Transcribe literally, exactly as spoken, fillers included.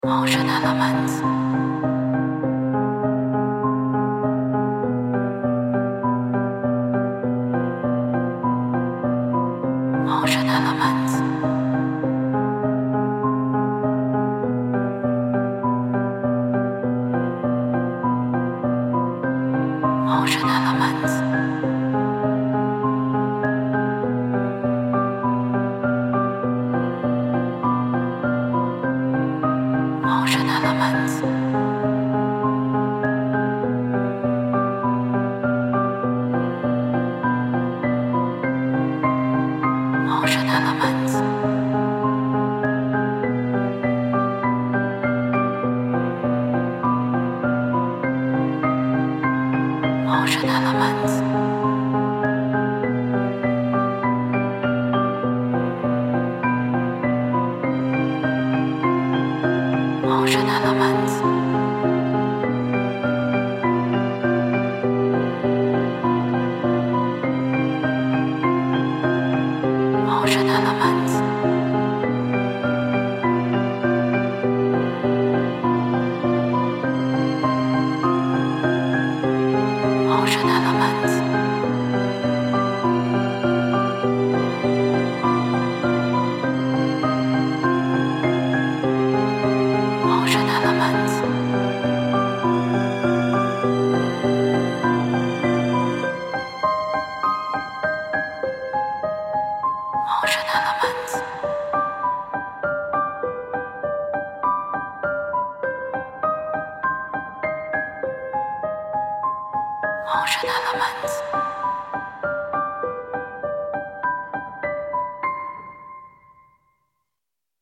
Ocean elements. Ocean elements. Ocean elements. Ocean elements. Ocean elements. Ocean elements. Ocean elements. Ocean elements. Ocean elements. Ocean elements. Ocean elements. Ocean elements.